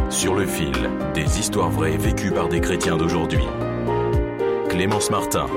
Sur le fil, des histoires vraies vécues par des chrétiens d'aujourd'hui. Clémence Martin.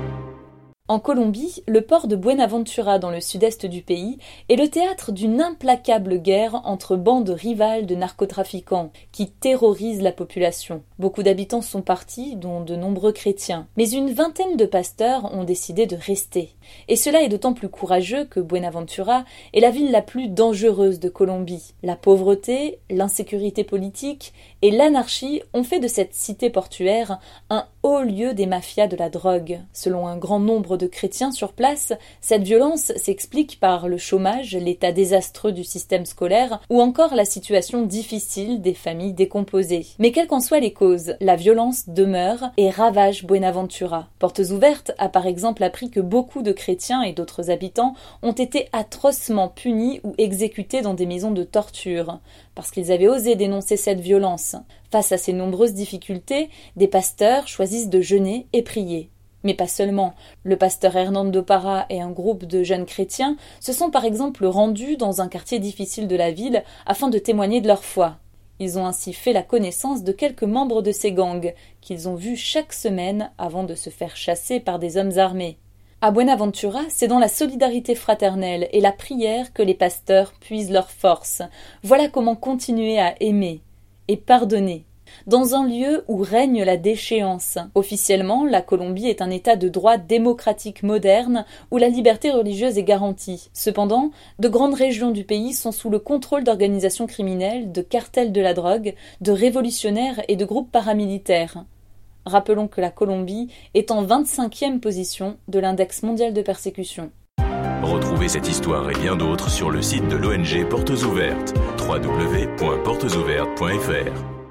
En Colombie, le port de Buenaventura dans le sud-est du pays est le théâtre d'une implacable guerre entre bandes rivales de narcotrafiquants qui terrorisent la population. Beaucoup d'habitants sont partis, dont de nombreux chrétiens, mais une vingtaine de pasteurs ont décidé de rester. Et cela est d'autant plus courageux que Buenaventura est la ville la plus dangereuse de Colombie. La pauvreté, l'insécurité politique et l'anarchie ont fait de cette cité portuaire un haut lieu des mafias de la drogue. Selon un grand nombre de chrétiens sur place, cette violence s'explique par le chômage, l'état désastreux du système scolaire ou encore la situation difficile des familles décomposées. Mais quelles qu'en soient les causes, la violence demeure et ravage Buenaventura. Portes Ouvertes a par exemple appris que beaucoup de chrétiens et d'autres habitants ont été atrocement punis ou exécutés dans des maisons de torture, parce qu'ils avaient osé dénoncer cette violence. Face à ces nombreuses difficultés, des pasteurs choisissent de jeûner et prier. Mais pas seulement. Le pasteur Hernando Parra et un groupe de jeunes chrétiens se sont par exemple rendus dans un quartier difficile de la ville afin de témoigner de leur foi. Ils ont ainsi fait la connaissance de quelques membres de ces gangs qu'ils ont vus chaque semaine avant de se faire chasser par des hommes armés. À Buenaventura, c'est dans la solidarité fraternelle et la prière que les pasteurs puisent leur force. Voilà comment continuer à aimer et pardonner. Dans un lieu où règne la déchéance. Officiellement, la Colombie est un État de droit démocratique moderne où la liberté religieuse est garantie. Cependant, de grandes régions du pays sont sous le contrôle d'organisations criminelles, de cartels de la drogue, de révolutionnaires et de groupes paramilitaires. Rappelons que la Colombie est en 25e position de l'index mondial de persécution. Retrouvez cette histoire et bien d'autres sur le site de l'ONG Portes Ouvertes, www.portesouvertes.fr.